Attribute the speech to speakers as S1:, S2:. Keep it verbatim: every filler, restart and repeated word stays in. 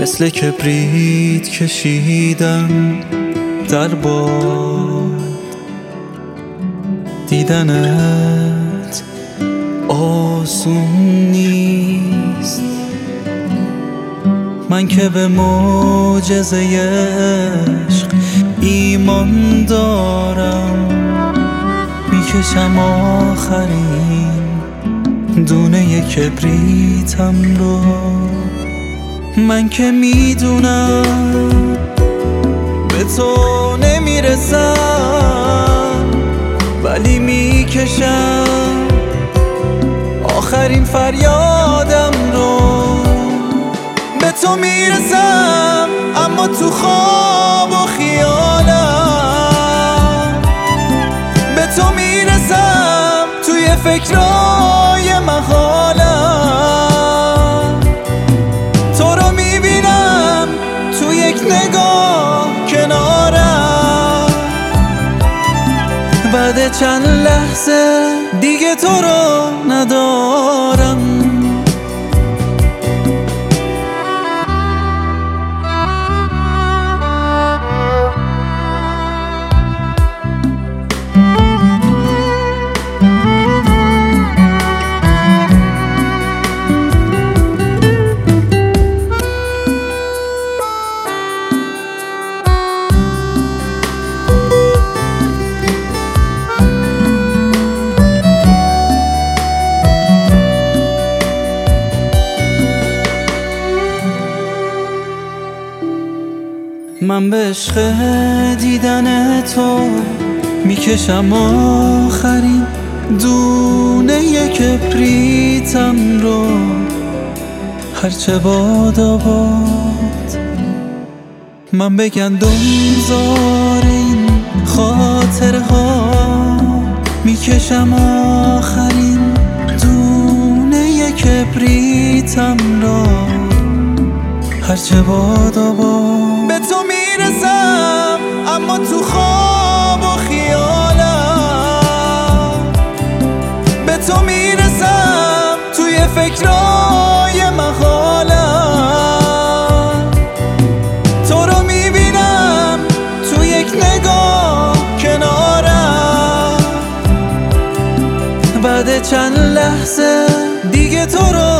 S1: مثل کبریت کشیدم در باد، دیدنت آسون نیست. من که به معجزه عشق ایمان دارم، میکشم آخرین دونه کبریتم رو. من که میدونم به تو نمیرسم، ولی میکشم آخرین فریادم رو. به تو میرسم اما تو خواب و خیالم، به تو میرسم توی فکرای محالم. تو رو میبینم تو یک نگاه کنارم، بعد چند لحظه دیگه تو رو ندارم. من به عشق دیدن تو میکشم آخرین دونه کبریتم رو. هرچه باد آباد من به گندم زار این خاطره ها میکشم آخرین دونه کبریتم رو. هرچه باد آباد به تو میرسم اما تو خواب و خیالم، به تو میرسم توی فکرای محالم. تو رو میبینم تو یک نگاه کنارم، بعد چند لحظه دیگه تو رو